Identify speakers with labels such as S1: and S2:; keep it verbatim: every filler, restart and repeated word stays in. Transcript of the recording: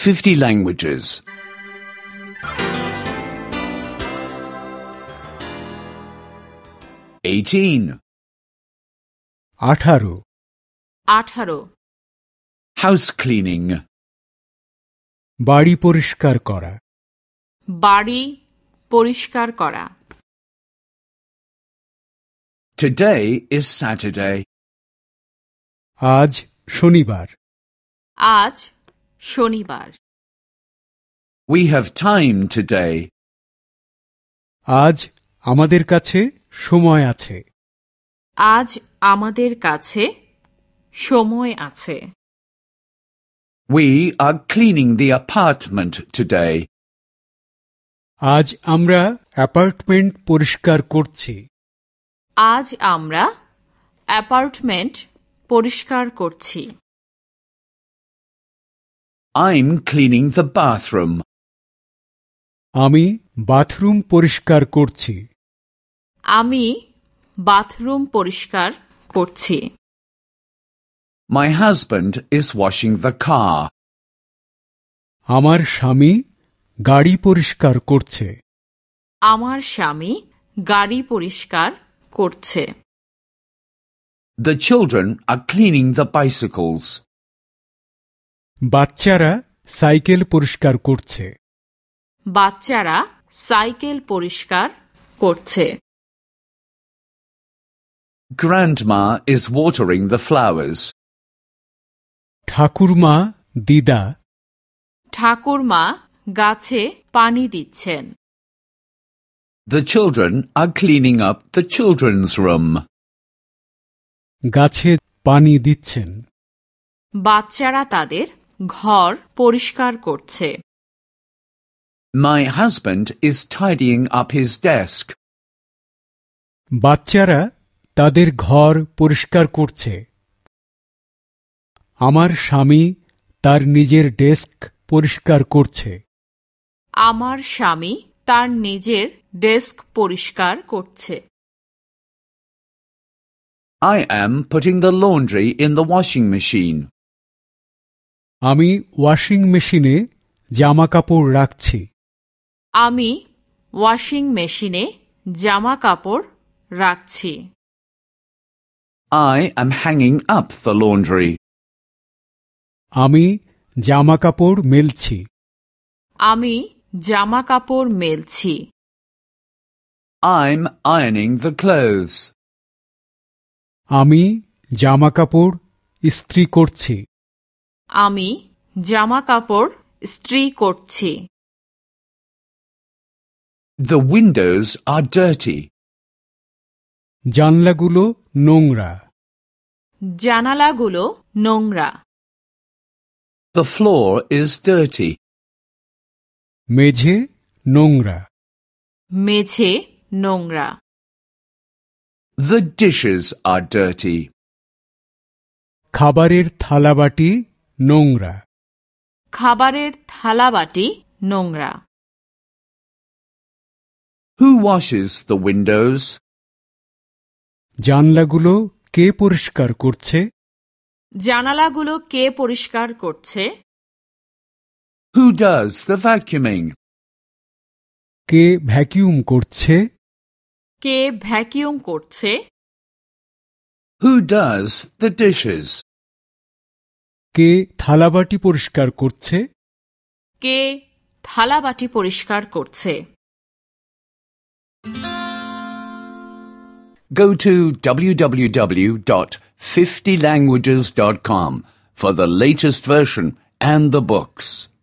S1: fifty languages. eighteen.
S2: আঠারো
S3: আঠারো
S1: House cleaning.
S2: বাড়ি পরিষ্কার করা
S3: বাড়ি পরিষ্কার করা
S1: Today is Saturday.
S2: আজ শনিবার
S3: আজ শনিবার
S1: We have time today.
S2: আজ আমাদের কাছে সময় আছে
S3: আজ আমাদের কাছে সময় আছে
S1: We are cleaning the apartment today.
S2: আজ আমরা অ্যাপার্টমেন্ট পরিষ্কার করছি
S3: আজ আমরা অ্যাপার্টমেন্ট পরিষ্কার করছি
S1: I'm cleaning the bathroom.
S2: আমি বাথরুম পরিষ্কার করছি
S3: আমি বাথরুম পরিষ্কার করছি
S1: My husband is washing the car.
S2: আমার স্বামী গাড়ি পরিষ্কার করছে
S3: আমার স্বামী গাড়ি পরিষ্কার করছে
S1: The children are cleaning the bicycles.
S2: বাচ্চারা সাইকেল পরিষ্কার করছে
S3: বাচ্চারা সাইকেল পরিষ্কার করছে
S1: Grandma is watering the flowers.
S2: ঠাকুরমা দিদা
S3: ঠাকুরমা গাছে পানি দিচ্ছেন
S1: The children are cleaning up the children's room.
S2: গাছে পানি দিচ্ছেন
S3: বাচ্চারা তাদের ঘর পরিষ্কার করছে
S1: My husband is tidying up his desk.
S2: বাচ্চারা তাদের ঘর পরিষ্কার করছে আমার স্বামী তার নিজের ডেস্ক পরিষ্কার করছে
S3: আমার স্বামী তার নিজের ডেস্ক পরিষ্কার করছে
S1: I am putting the laundry in the washing machine.
S2: আমি ওয়াশিং মেশিনে জামা কাপড় রাখছি
S3: আমি ওয়াশিং মেশিনে জামা কাপড় রাখছি
S1: I am hanging up the laundry.
S2: আমি জামা কাপড় মেলছি
S3: আমি জামা কাপড় মেলছি
S1: I'm ironing the clothes.
S2: আমি জামা কাপড় ইস্ত্রি করছি
S3: আমি জামা কাপড় ইস্ত্রি করছি
S1: The windows are dirty.
S2: জানলাগুলো নোংরা
S3: জানালাগুলো নোংরা
S1: The floor is dirty.
S2: মেঝে নোংরা
S3: মেঝে নোংরা
S1: The dishes are dirty.
S2: খাবারের থালাবাটি নোংরা
S3: খাবারের থালাবাটি নোংরা
S1: Who washes the windows?
S2: জানলাগুলো কে পরিষ্কার করছে
S3: জানালাগুলো কে পরিষ্কার করছে
S1: Who does the vacuuming?
S2: কে ভ্যাকুয়াম করছে
S3: কে ভ্যাকুয়াম করছে
S1: Who does the dishes?
S2: কে থালাবাটি পরিষ্কার করছে
S3: কে থালাবাটি পরিষ্কার করছে
S1: Go to w w w dot fifty languages dot com for the latest version and the books.